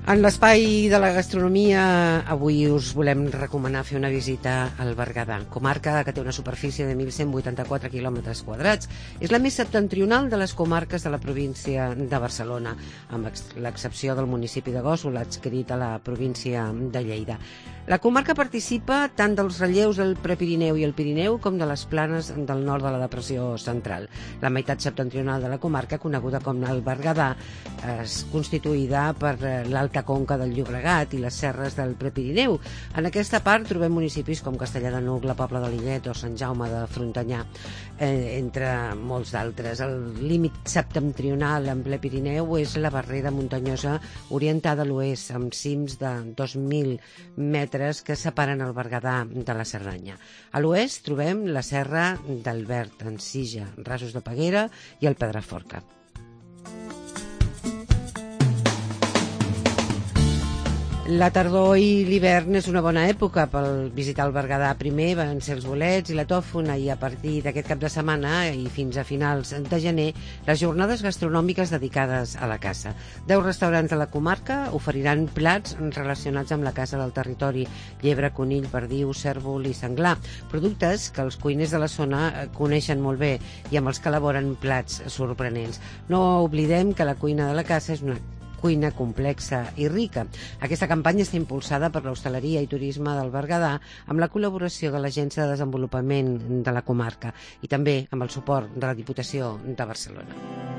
En l'espai de la gastronomia avui us volem recomanar fer una visita al Berguedà, comarca que té una superfície de 1.184 quilòmetres quadrats. És la més septentrional de les comarques de la província de Barcelona, amb l'excepció del municipi de Gósol, adscrit a la província de Lleida. La comarca participa tant dels relleus del Prepirineu i el Pirineu com de les planes del nord de la depressió central. La meitat septentrional de la comarca, coneguda com el Berguedà, és constituïda per l'alta conca del Llobregat i les serres del Prepirineu. En aquesta part trobem municipis com Castellar de N'Hug, la Pobla de Lillet o Sant Jaume de Frontanyà, entre molts d'altres. El límit septentrional amb el Pirineu és la barrera muntanyosa orientada a l'oest, amb cims de 2.000 metres que separen el Berguedà de la Cerdanya. A l'oest trobem la serra d'Albert, Ensija, Rasos de Peguera i el Pedraforca. La tardor i l'hivern és una bona època per visitar el Berguedà. Primer van ser els bolets i la tòfona, i a partir d'aquest cap de setmana i fins a finals de gener, les jornades gastronòmiques dedicades a la caça. 10 restaurants de la comarca oferiran plats relacionats amb la caça del territori: llebre, conill, perdiu, cèrvol i senglar. Productes que els cuiners de la zona coneixen molt bé i amb els que elaboren plats sorprenents. No oblidem que la cuina de la caça és una cuina complexa i rica. Aquesta campanya està impulsada per l'Hostaleria i Turisme del Berguedà amb la col·laboració de l'Agència de Desenvolupament de la comarca i també amb el suport de la Diputació de Barcelona.